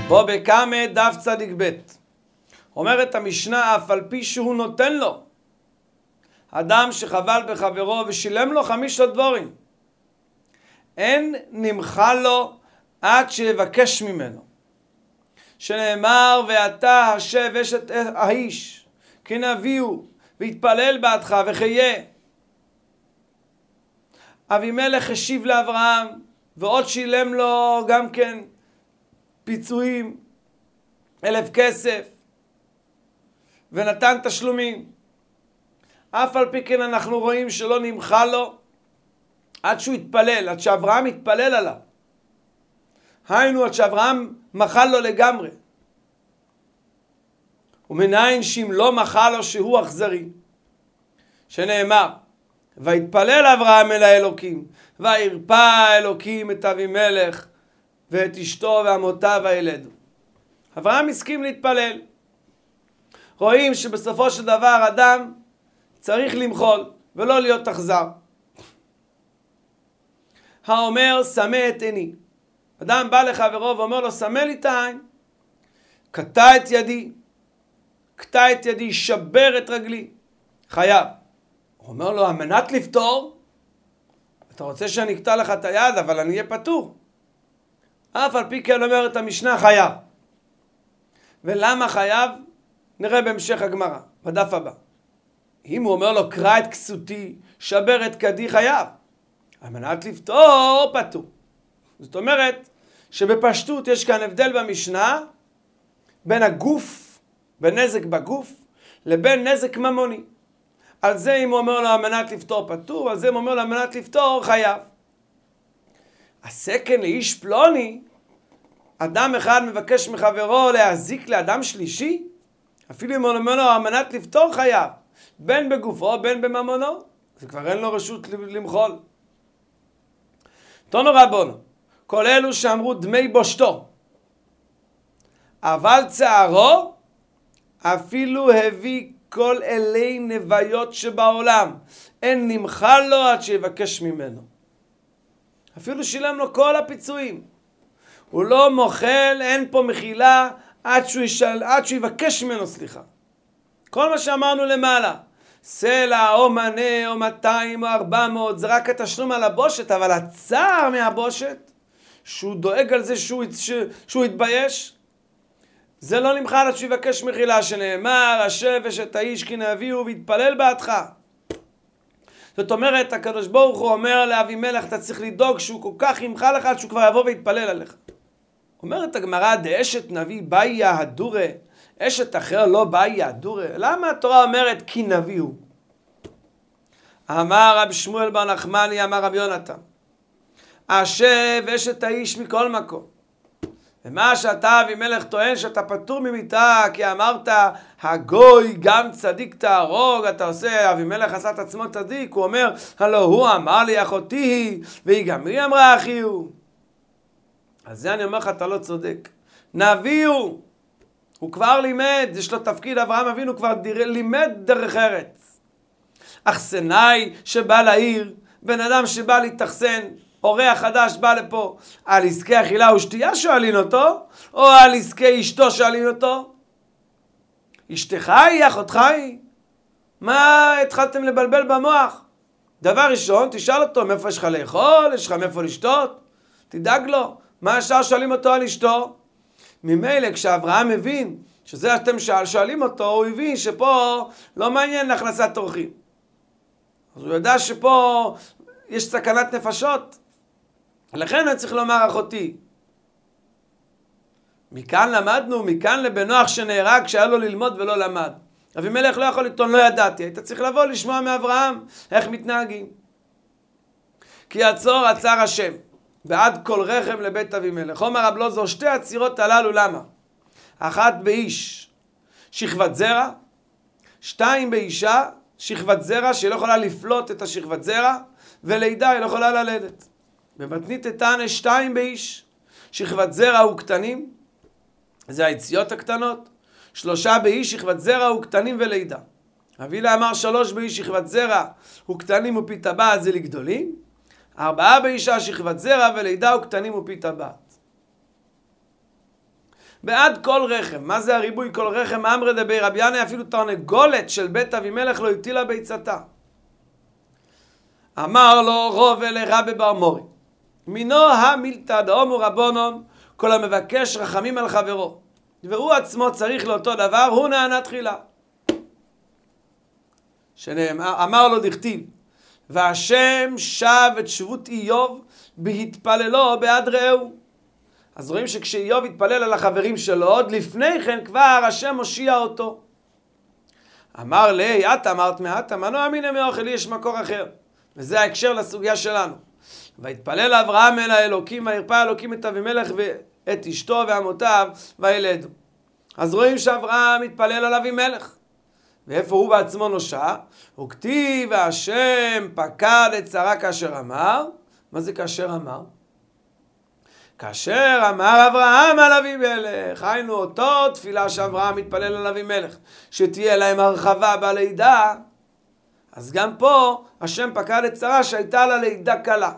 בו בקמא דף צדיק ב' אומרת המשנה, אף על פי שהוא נותן לו, אדם שחבל בחברו ושילם לו 5 דבורים, אין נמחה לו עד שיבקש ממנו. שנאמר, ואתה השב אשת האיש כי נביאו והתפלל בעדך וחיה. אבימלך השיב לאברהם ועוד שילם לו גם כן פיצויים, 1,000 כסף, ונתן תשלומים. אף על פי כן אנחנו רואים שלא נמחה לו עד שהוא התפלל, עד שאברהם התפלל עליו. היינו, עד שאברהם מחל לו לגמרי. ומנין שאם לא מחל לו שהוא אכזרי, שנאמר, ויתפלל אברהם אל האלוקים, וירפא אלוקים את אבימלך ואת אשתו ועמותיו וילדו. אברהם הסכים להתפלל. רואים שבסופו של דבר אדם צריך למחול ולא להיות אכזר. האומר סמא את עיני. אדם בא לחברו ואומר לו, סמא לי את העין. קטע את ידי, קטע את ידי, שבר את רגלי, חייב. הוא אומר לו, המנת לפתור, אתה רוצה שאני אקטע לך את היד, אבל אני אהיה פטור. אף על פי כן אומרת המשנה, חייב. ולמה חייב? נראה בהמשך הגמרא, בדף הבא. אם הוא אומר לו, קרע את כסותי, שבר את כדי, חייב. המנת לפתור, פטור. זאת אומרת, שבפשטות יש כאן הבדל במשנה, בין הגוף, בין נזק בגוף, לבין נזק ממוני. על זה אם הוא אומר לו, המנת לפתור פטור, על זה אם הוא אומר לו, המנת לפתור, חייב. הסכן לאיש פלוני, אדם אחד מבקש מחברו להזיק לאדם שלישי, אפילו אם הוא אומר לו, המנת לפתור, חייב. בין בגופו, בין בממונו. זה כבר אין לו רשות למחול. תנו רבונו, כל אלו שאמרו דמי בושתו, אבל צערו, אפילו הביא כל אלי נוויות שבעולם, אין נמחה לו עד שיבקש ממנו. אפילו שילם לו כל הפיצויים. הוא לא מוחל, אין פה מחילה עד שהוא יבקש ממנו סליחה. כל מה שאמרנו למעלה, סלע או מנה או 200 או 400, זה רק התשלום על הבושת, אבל הצער מהבושת, שהוא דואג על זה שהוא יתבייש, זה לא נמחה עד שהוא יבקש מחילה, שנאמר, השב אשת האיש כי נביאו והתפלל בעדך. זאת אומרת, הקדוש ברוך הוא אומר לאבימלך, אתה צריך לדאוג שהוא כל כך ימחה לך עד שהוא כבר יבוא ויתפלל עליך. אומרת הגמרא, דאשת נביא באיה הדורה, אשת אחר לא באיה הדורה. למה התורה אומרת כי נביאו? אמר רב שמואל בר נחמני, אמר רב יונתן, השב אשת האיש מכל מקום. ומה שאתה אבימלך טוען שאתה פטור ממיתה, כי אמרת הגוי גם צדיק תהרוג, אתה עושה, אבימלך עשה את עצמו צדיק, הוא אומר, הלא הוא אמר לי אחותי היא, והיא גם היא אמרה אחי הוא. אז זה אני אומר לך, אתה לא צודק. נביאו, הוא כבר לימד, יש לו תפקיד, אברהם אבינו כבר לימד דרך ארץ. אכסנאי שבא לעיר, בן אדם שבא להתאכסן, אורח חדש בא לפה, על עסקי אכילה ושתייה שואלים אותו, או על עסקי אשתו שואלים אותו? אשתך היא, אחותך היא? מה התחלתם לבלבל במוח? דבר ראשון, תשאל אותו, מאיפה יש לך לאכול? יש לך מאיפה לשתות? תדאג לו. מה השאר שואלים אותו על אשתו? ממילא כשאברהם מבין שזה אתם שואלים אותו, הוא הבין שפה לא מעניין להכנסת אורחים. אז הוא יודע שפה יש סכנת נפשות. לכן אני צריך לומר אחותי. מכאן למדנו, מכאן לבנוח שנהרג כשהיה לו ללמוד ולא למד. אבימלך לא יכול לטעון, לא ידעתי. היית צריך לבוא לשמוע מאברהם איך מתנהגים. כי עצור עצר השם, בעד כל רחם לבית אבימלך. אומר רב לוזור, שתי הצירות הללו למה? אחת באיש, שכבת זרע, 2 באישה, שכבת זרע שהיא לא יכולה לפלוט את השכבת זרע, ולידה היא לא יכולה ללדת. במתנית תתנא 2 באיש, שכבת זרע וקטנים, זה היציאות הקטנות, 3 באיש, שכבת זרע וקטנים ולידה. אבילה אמר 3 באיש, שכבת זרע וקטנים ופי טבעת זה לגדולים, 4 באישה, שכבת זרע ולידה וקטנים ופי טבעת. בעד כל רחם. מה זה הריבוי כל רחם? אמרי דבי רבי ינאי, אפילו תרנגולת של בית אבימלך לא הטילה ביצתה. אמר לו רובל לרבי בר מורי, מינו המילתא דאמרו רבונון, כל המבקש רחמים על חברו, והוא עצמו צריך לאותו דבר, הוא נענה תחילה. אמר לו דכתיב, והשם שב את שבות איוב בהתפללו בעד רעהו. אז רואים שכשאיוב התפלל על החברים שלו, עוד לפני כן כבר השם מושיע אותו. אמר לי, את אמרת מעט, מנוע אמינא מאוכל, לי יש מקור אחר. וזה ההקשר לסוגיה שלנו. והתפלל אברהם אל האלוקים, וירפא אלוקים את אבימלך ואת אשתו ועמותיו, וילדו. אז רואים שאברהם התפלל על אבימלך. ואיפה הוא בעצמו נושע? וכתיב השם פקד את שרה כאשר אמר. מה זה כאשר אמר? כאשר אמר אברהם על אבימלך, היינו אותו תפילה שאברהם מתפלל על אבימלך, שתהיה להם הרחבה בלידה, אז גם פה השם פקד את שרה שהייתה לה לידה קלה.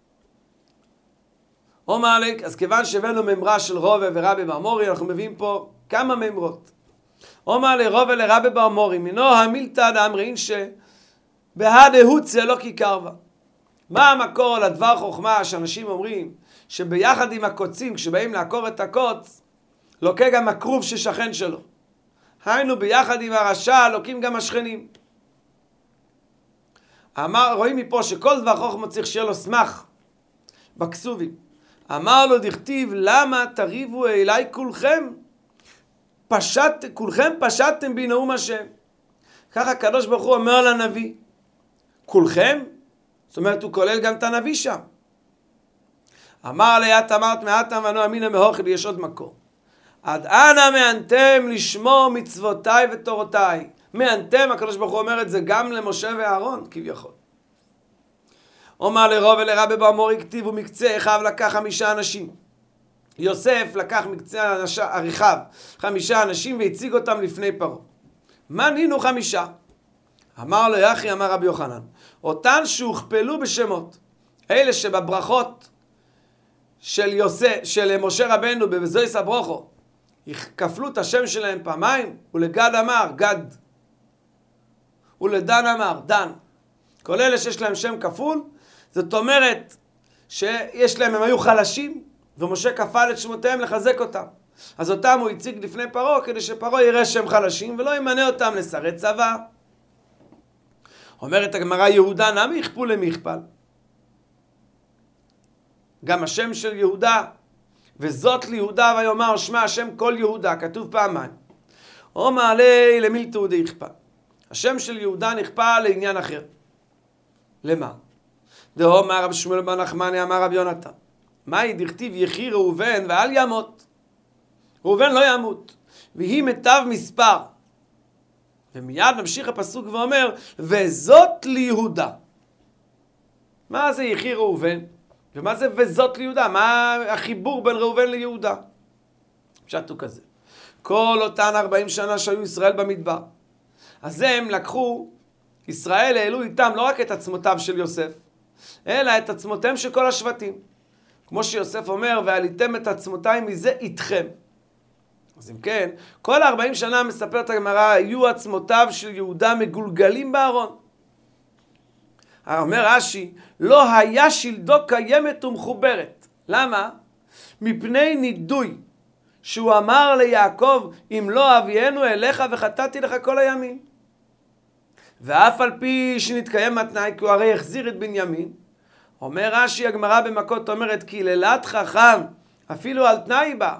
אומלק, אז כיוון שהבאנו ממרה של רובה ורבי בר מורי, אנחנו מביאים פה כמה ממרות. אומלק רובה לרבי בר מורי, מינו המילתא דאמרין שבהדהוצה לא כיכרבה. מה המקור לדבר חוכמה שאנשים אומרים שביחד עם הקוצים, כשבאים לעקור את הקוץ, לוקה גם הכרוב ששכן שלו. היינו ביחד עם הרשע, לוקים גם השכנים. רואים מפה שכל דבר חוכמה צריך שיהיה לו סמך בכסובים. אמר לו דכתיב, למה תריבו אליי כולכם? כולכם פשטתם בי נאום השם. ככה הקדוש ברוך הוא אומר לנביא, כולכם? זאת אומרת, הוא כולל גם את הנביא שם. אמר לי, את אמרת מעטם ואנו אמינא מאוכל, יש עוד מקור. עד אנה מענתם לשמור מצוותיי ותורותיי. מענתם, הקדוש ברוך הוא אומר את זה גם למשה ואהרון, כביכול. אומר לרובה לרבי בר מורי, כתיבו מקצה אחיו לקח 5 אנשים. יוסף לקח מקצה אחיו 5 אנשים והציג אותם לפני פרעה. מנינו 5. אמר לו יחי, אמר רבי יוחנן, אותן שהוכפלו בשמות, אלה שבברכות של משה רבנו בזויס הברוכו, כפלו את השם שלהם פעמיים, ולגד אמר גד, ולדן אמר דן. כל אלה שיש להם שם כפול, זאת אומרת שיש להם, הם היו חלשים, ומשה כפל את שמותיהם לחזק אותם. אז אותם הוא הציג לפני פרעה, כדי שפרעה יראה שהם חלשים, ולא ימנה אותם לשרי צבא. אומרת הגמרא, יהודה נמי יכפו למי יכפל. גם השם של יהודה, וזאת ליהודה ויאמר שמע השם כל יהודה, כתוב פעמיים. אומר לי למילתא דאיכפל. השם של יהודה נכפה לעניין אחר. למה? דאמר רבי שמואל בר נחמני אמר רבי יונתן, מהי דכתיב יחי ראובן ואל ימות. ראובן לא ימות, והיא מיטב מספר. ומיד ממשיך הפסוק ואומר, וזאת ליהודה. מה זה יחי ראובן? ומה זה וזאת ליהודה? מה החיבור בין ראובן ליהודה? פשט הוא כזה. כל אותן 40 שנה שהיו ישראל במדבר, אז הם לקחו, ישראל העלו איתם לא רק את עצמותיו של יוסף, אלא את עצמותיהם של כל השבטים. כמו שיוסף אומר, ועליתם את עצמותיי מזה איתכם. אז אם כן, כל 40 שנה מספרת הגמרא, היו עצמותיו של יהודה מגולגלים בארון. אומר רש"י, לא היה שלדו קיימת ומחוברת. למה? מפני נידוי, שהוא אמר ליעקב, אם לא אביאנו אליך וחטאתי לך כל הימים. ואף על פי שנתקיים התנאי, כי הוא הרי החזיר את בנימין, אומר רש"י, הגמרא במכות אומרת, כי לילת חכם, אפילו על תנאי בה.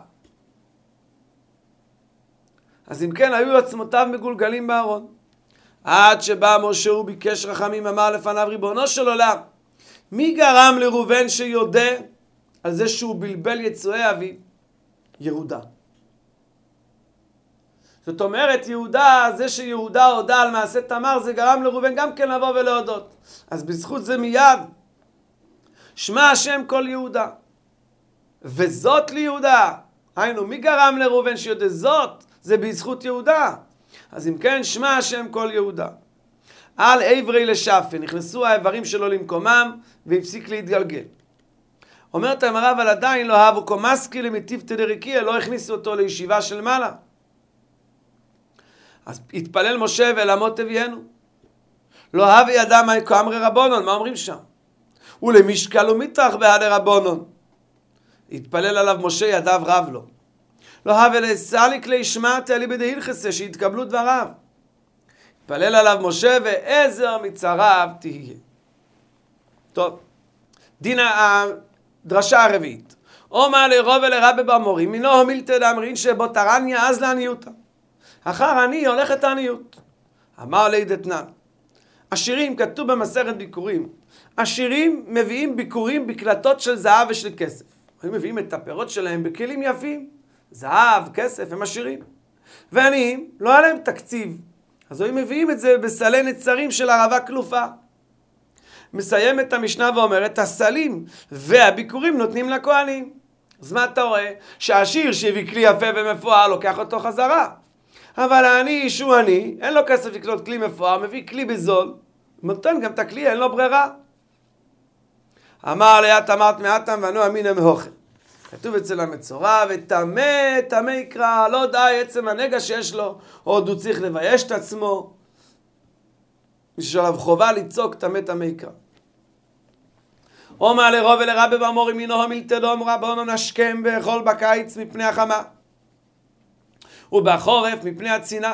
אז אם כן, היו עצמותיו מגולגלים בארון. עד שבא משה וביקש רחמים, אמר לפניו, ריבונו של עולם, מי גרם לראובן שיודה על זה שהוא בלבל יצואי אביו? יהודה. זאת אומרת, יהודה, זה שיהודה הודה על מעשה תמר, זה גרם לראובן גם כן לבוא ולהודות. אז בזכות זה מיד, שמע השם כל יהודה. וזאת ליהודה. היינו, מי גרם לראובן שיודה? זאת, זה בזכות יהודה. אז אם כן, שמע השם כל יהודה. על עברי לשפה, נכנסו האיברים שלו למקומם, והפסיק להתגלגל. אומרת הגמרא, אבל עדיין לא אהבו קומסקי למטיבתא דרקיע, לא הכניסו אותו לישיבה של מעלה. אז התפלל משה ולמות תביאנו. לא אהב ידע מה כאמרי רבונון, מה אומרים שם? ולמשקל ומטרח בהדה רבונון. התפלל עליו משה, ידיו רב לו. לא אהב אלסליק לישמעתי אלי בדהילכסה, שיתקבלו דבריו. התפלל עליו משה, ועזר מצריו תהיה. טוב, דין הדרשה הרביעית. אומר לרוב ולרבי באמורי, מינו המילתא דאמרין שבו תרניה אז לעניותא. אחר עני הולכת העניות. אמר לי דתנן. עשירים, כתוב במסכת ביקורים, עשירים מביאים ביקורים בקלטות של זהב ושל כסף. הם מביאים את הפירות שלהם בכלים יפים. זהב, כסף, הם עשירים. ועניים, לא היה להם תקציב. אז הם מביאים את זה בסלי נצרים של ערבה כלופה. מסיים את המשנה ואומרת, הסלים והביקורים נותנים לכהנים. אז מה אתה רואה? שהעשיר שהביא כלי יפה ומפואר לוקח אותו חזרה. אבל העני שהוא עני, אין לו כסף לקנות כלי מפואר, מביא כלי בזול, נותן גם את הכלי, אין לו ברירה. אמר לי, את אמרת מעטם ואנו אמינא מאוכל. כתוב אצל המצורע, וטמא, טמא יקרא, לא די עצם הנגע שיש לו, עוד הוא צריך לבייש את עצמו. יש עליו חובה לצעוק, טמא, טמא יקרא. אומר לרוב ולרבי באמורי מינו המילתא דאמר רבונן השכם ואכול בקיץ מפני החמה. ובחורף מפני הצינה.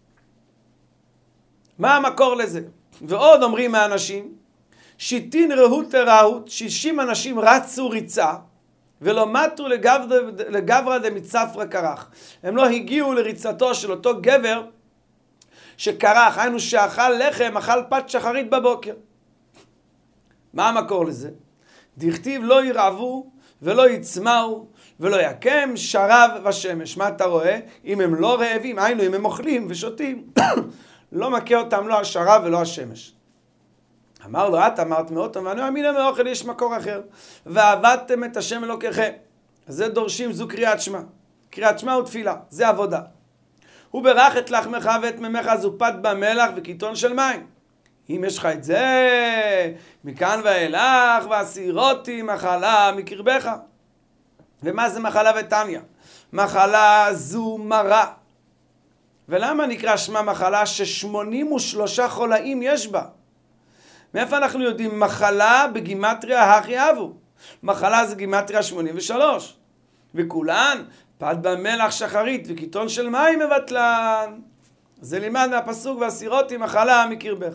מה המקור לזה? ועוד אומרים האנשים, שיטין רהות רהות, 60 אנשים רצו ריצה, ולא מתו לגברא דמצפרא קרח. הם לא הגיעו לריצתו של אותו גבר שקרח, היינו שאכל לחם, אכל פת שחרית בבוקר. מה המקור לזה? דכתיב לא ירעבו ולא יצמאו ולא יקם שרב ושמש. מה אתה רואה? אם הם לא רעבים, היינו אם הם אוכלים ושותים, לא מכה אותם לא השרב ולא השמש. אמר לו, את אמרת מאותם, ואני מאמין מאוכל, יש מקור אחר. ועבדתם את השם אלוקיכם. זה דורשים, זו קריאת שמע. קריאת שמע ותפילה, זה עבודה. הוא ברך את לחמך ואת ממך, זו פת במלח וקיתון של מים. אם יש לך את זה, מכאן ואילך, והסירותי מחלה מקרבך. ומה זה מחלה ותניא? מחלה זו מרה. ולמה נקרא שמה מחלה? ש83 חולאים יש בה. מאיפה אנחנו יודעים? מחלה בגימטריה הכי אבו. מחלה זה גימטריה 83. וכולן, פת במלח שחרית וקיתון של מים מבטלן. זה לימד מהפסוק והסירותי מחלה מקרבך.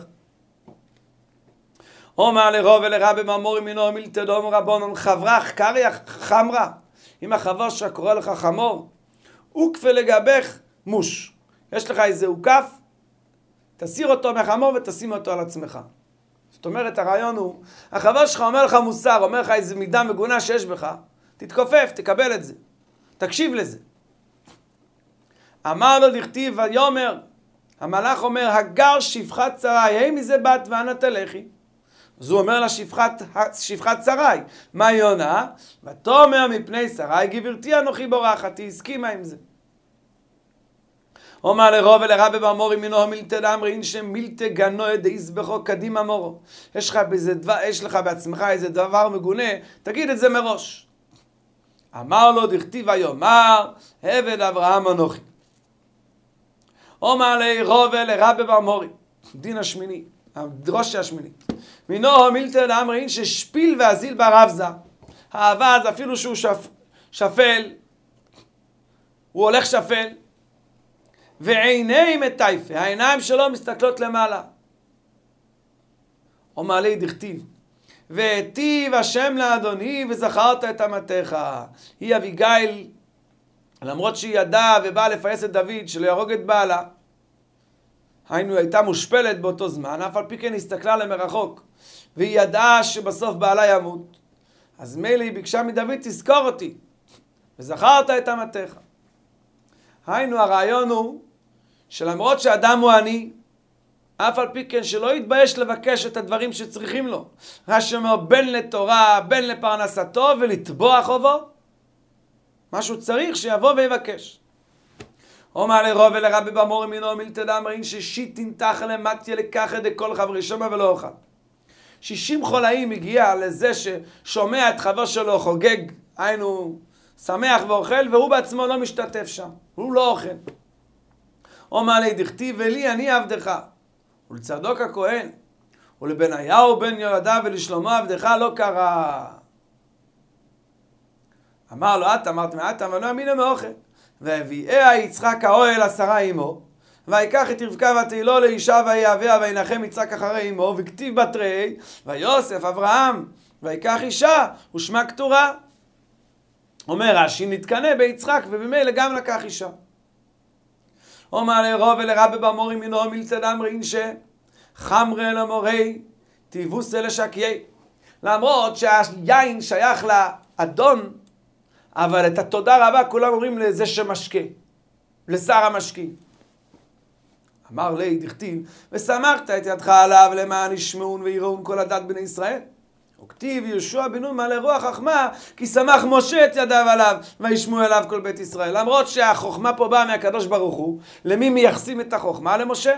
אומר לרוב ולרבי באמורי מינו מילתא דאמר רבונן חברך קריח חמרה. אם החבר שלך קורא לך חמור, וכפה לגבך מוש. יש לך איזה עוקף, תסיר אותו מהחמור ותשים אותו על עצמך. זאת אומרת, הרעיון הוא, החבר שלך אומר לך מוסר, אומר לך איזה מידה מגונה שיש בך, תתכופף, תקבל את זה. תקשיב לזה. אמר לו דכתיב ויאמר, המלאך אומר, הגר שפחת שרי, היי מזה בת ואנה תלכי. אז הוא אומר לה שפחת שרי. מה היא עונה? ותאמר מפני שרי, גברתי אנוכי בורחת, היא הסכימה עם זה. אומר לרוב ולרבי באמורי מינו מילתא דאמרין שמילתא גנוי דאיזבחו קדימה מורו. יש לך בעצמך איזה דבר מגונה, תגיד את זה מראש. אמר לו דכתיב ויאמר עבד אברהם אנוכי. אומר לרוב ולרבי באמורי, דין השמיני, הדרושה השמינית. מינו מילתא דאמרין ששפיל ואזיל ברבזה. האבז אפילו שהוא שפל, הוא הולך שפל, ועיני מטייפה, העיניים שלו מסתכלות למעלה. אומר לי דכתיב, והיטיב השם לאדוני וזכרת את אמתך. היא אביגיל, למרות שהיא ידעה ובאה לפייס את דוד שלא יהרוג את בעלה, היינו הייתה מושפלת באותו זמן, אף על פי כן הסתכלה למרחוק, והיא ידעה שבסוף בעלה ימות. אז מילא היא ביקשה מדוד, תזכור אותי, וזכרת את אמתך. היינו הרעיון הוא, שלמרות שאדם הוא עני, אף על פי כן שלא יתבייש לבקש את הדברים שצריכים לו. רש"י אומר בין לתורה, בין לפרנסתו ולתבוע חובו. משהו צריך שיבוא ויבקש. אומר לרוב ולרבי באמורי מינו מילתא דאמרין ששיטין תחא למתיה לקחא דכל חברי שמע ולא אוכל. 60 חולאים הגיע לזה ששומע את חבר שלו חוגג, היינו שמח ואוכל, והוא בעצמו לא משתתף שם, הוא לא אוכל. אומר לי דכתיב ולי אני עבדך, ולצדוק הכהן, ולבניהו בן יהוידע ולשלמה עבדך לא קרה. אמר לו, את אמרת מעט, אבל לא אמינא מאוכל. והביאה יצחק האוהל 10 עמו, ויקח את רבקה ותהילו לאישה ויהביה וינחם יצחק אחרי עמו, וכתיב בתרי, ויוסף אברהם, ויקח אישה, ושמה כתורה. אומר רש"י, נתקנא ביצחק, ובמילא גם לקח אישה. אומר לרוב ולרבי במורי מינו מילתא דאמרי אינשי, חמרי למורי, תיבוסי לשקיי. למרות שהיין שייך לאדון, אבל את התודה רבה כולם אומרים לזה שמשקה, לשר המשקים. אמר לי דכתיב, ושמחת את ידך עליו למען ישמעון ויראון כל הדת בני ישראל. וכתיב יהושע בן נון מלא רוח חכמה, כי שמח משה את ידיו עליו וישמעו אליו כל בית ישראל. למרות שהחוכמה פה באה מהקדוש ברוך הוא, למי מייחסים את החוכמה? למשה.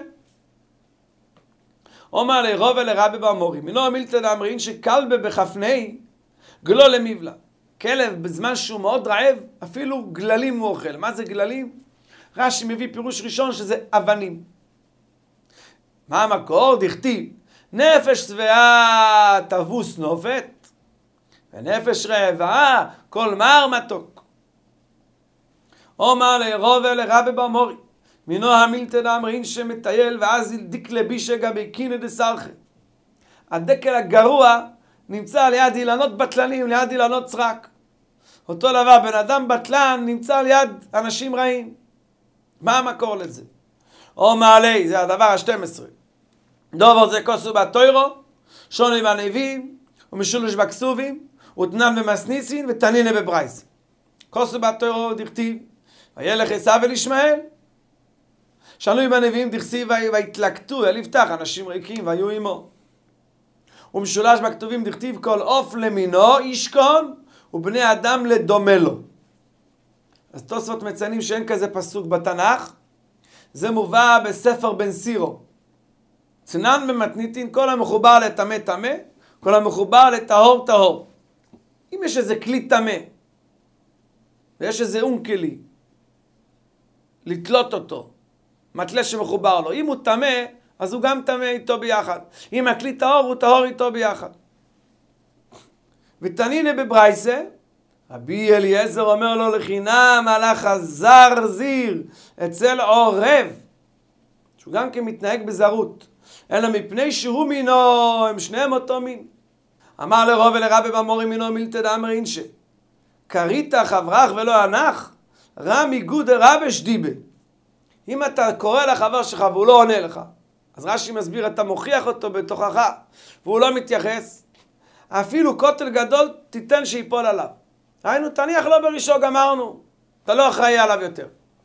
אומר לרוב ולרבי במורי מינו מילתא דאמרין שכלבה בחפני גלו למבלע. כלב בזמן שהוא מאוד רעב, אפילו גללים הוא אוכל. מה זה גללים? רש"י מביא פירוש ראשון שזה אבנים. מה המקור? דכתיב נפש שבעה תבוס נופת, ונפש רעבה כל מר מתוק. אומר לרוב ולרבי במורי מינו המילתא דאמרין שמטייל ואז דקלה בישא גבי קינא דסרחא. הדקל הגרוע נמצא ליד אילנות בטלנים, ליד אילנות סרק. אותו דבר, בן אדם בטלן נמצא ליד אנשים רעים. מה המקור לזה? אומר לי, זה הדבר ה-12. דובר זה כוסו בתוירו, שוני בנביאים, ומשולש בכסובים, ותנן במסניסין, ותנינה בברייס. כוסו בתוירו דכתיב, וילך עשיו אל ישמעאל. שנוי בנביאים דכתיב, והתלקטו, אל יפתח, אנשים ריקים, והיו עמו. ומשולש בכתובים דכתיב, כל עוף למינו ישכון, ובני אדם לדומה לו. אז תוספות מציינים שאין כזה פסוק בתנ"ך. זה מובא בספר בן סירו. צנן במתניתין, כל המחובר לטמא טמא, כל המחובר לטהור טהור. אם יש איזה כלי טמא, ויש איזה אונקלי, לתלות אותו, מטלה שמחובר לו. אם הוא טמא, אז הוא גם טמא איתו ביחד. אם הכלי טהור, הוא טהור איתו ביחד. ותנינה בברייסה, רבי אליעזר אומר לו לחינם הלך הזר זיר אצל עורב, שהוא גם כן מתנהג בזרות, אלא מפני שהוא מינו, הם שניהם אותו מין. אמר לרוב ולרבי במורי מינו מילתא דאמרי אינשי, קרית חברך ולא הנח, רמי גודא רבש דיבה. אם אתה קורא לחבר שלך והוא לא עונה לך, אז רש"י מסביר, אתה מוכיח אותו בתוכך והוא לא מתייחס, אפילו כותל גדול תיתן שיפול עליו. היינו, תניח לו בראשו, גמרנו. אתה לא אחראי עליו יותר.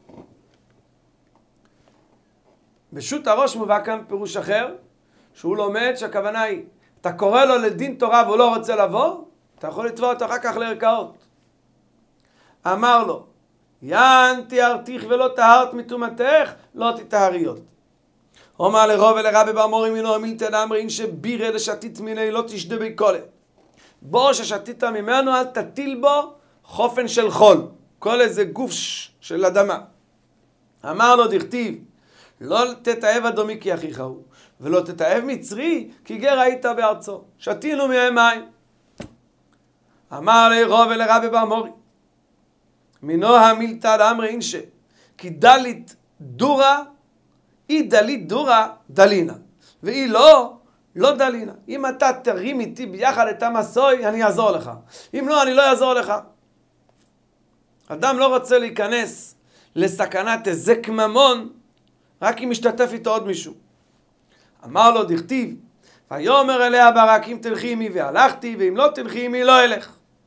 בשו"ת הראש מובא כאן פירוש אחר, שהוא לומד שהכוונה היא, אתה קורא לו לדין תורה והוא לא רוצה לבוא, אתה יכול לתבוע אותו אחר כך לערכאות. אמר לו, יען תיארתיך ולא טהרת מטומאתך, לא תטהריות. אומר לרוב ולרבי במורי מינו מילתא דאמרי אינשי בירא דשתית מיני לא תשדה בקולה. בו ששתית ממנו אל תטיל בו חופן של חול, כל איזה גוף של אדמה. אמר לו דכתיב, לא תתאהב אדומי כי אחיך הוא, ולא תתאהב מצרי כי גר היית בארצו. שתינו מהם מים. אמר לרוב ולרבי במורי מינו המילתא דאמרי אינשי, כי דלית דורה, היא דלית דורה דלינה, והיא לא דלינה. אם אתה תרים איתי ביחד את המסוי, אני אעזור לך. אם לא, אני לא אעזור לך. אדם לא רוצה להיכנס לסכנת היזק ממון, רק אם משתתף איתו עוד מישהו. אמר לו דכתיב, ויאמר אליה ברק, אם תלכי עמי והלכתי, ואם לא תלכי עמי לא אלך.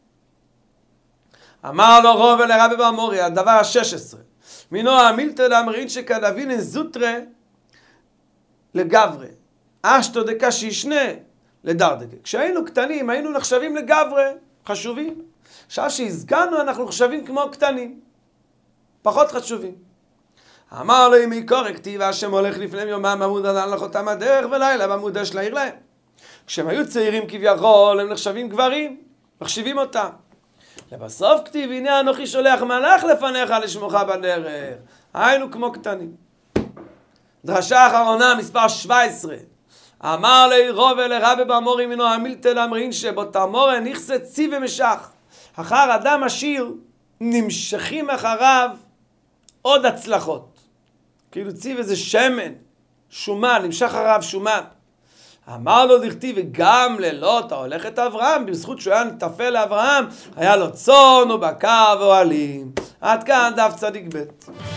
אמר לו רוב ולרבי במורי, הדבר ה-16, מינו המילתא דאמרי אינשי כדאבינן זוטרא לגברי, אשתו דקה שישנה לדרדקה. כשהיינו קטנים היינו נחשבים לגברי, חשובים. עכשיו שהזגנו אנחנו נחשבים כמו קטנים, פחות חשובים. אמר לו אם יקורא כתיב השם הולך לפניהם יומם עמוד עד הלכותם הדרך ולילה בעמוד אש לעיר להם. כשהם היו צעירים כביכול, הם נחשבים גברים, מחשיבים אותם. לבסוף כתיב, הנה אנוכי שולח מלאך לפניך לשמוך בדרך. היינו כמו קטנים. דרשה אחרונה, מספר 17. אמר לעירו ולרבי באמורי מינו המילתא אמרין שבו תמורה נכסה צי ומשך. אחר אדם עשיר נמשכים אחריו עוד הצלחות. כאילו צי וזה שמן, שומן, נמשך אחריו שומן. אמר לו דכתיב וגם ללוט ההולך את אברהם, בזכות שהוא היה נטפל לאברהם, היה לו צאן ובקר ואוהלים. עד כאן דף צדיק ב'.